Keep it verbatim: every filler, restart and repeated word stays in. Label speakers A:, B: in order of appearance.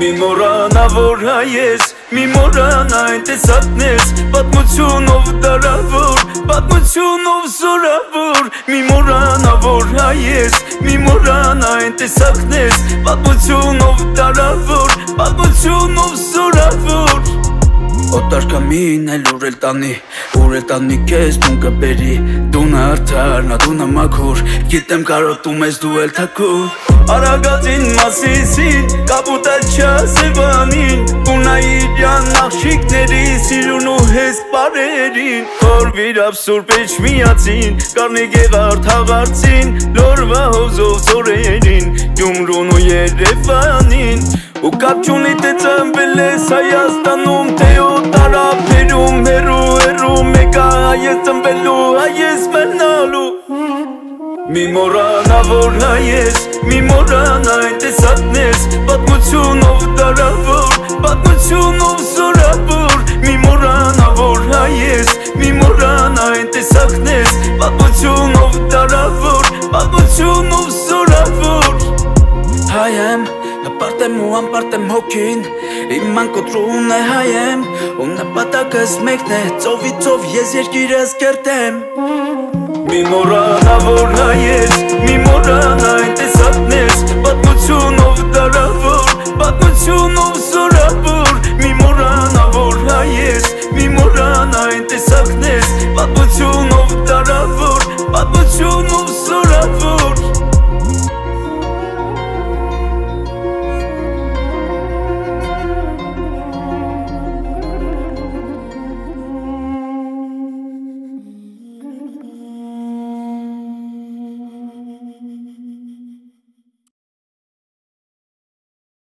A: Mi moranա որ հայ ես, մի moranա այն տեսակն ես, պատմությունով դարավոր, պատմությունով զորավոր, մի moranա որ հայ ես, մի moranա այն տեսակն ես, պատմությունով դարավոր, պատմությունով զորավոր Օտար կամին էլ ուր էլ տանի, ուր էլ տանի կեզ դուն կբերի Դունը արդար, նա դունը մաքուր, գիտեմ կարոտում ես դու էլ թակուր Արագածին մասիսին, կապուտալ չա սևանին Ունայիրյան աղջիկների սիրուն ու հեստ պարերին Որ վիրապ սուրպ էջ միացին, կարնի գեղարդ հաղարցին Լորվա հոզով զորերին, յումրուն ու երևանին Ու կապչունի թե ծնվել ես Հայաստանում, թե օտարապերում Հերու հերու մեկա հայես ծնվելու, հայես մեռնալու Մի moranա որ հայ ես, մի moranա այն տեսակն ես Պատմությունով դարավոր, պատմությունով զորավոր Մի moranā որ հայ ես, մի moranā այն տեսակն ես Պատմությունով դարավոր, պատմությունով զորավոր Հայ եմ, հպարտ եմ ու անպարտ եմ հոգին Իմ անկոտրուն է հայ եմ Ու նպատակս մեկն է, ծովի ծով ես երկիրս կերտեմ Mi moranā որ հայ ես, մի moranā այն տեսակն ես Պատմությունով դարավոր, պատմությունով զորավոր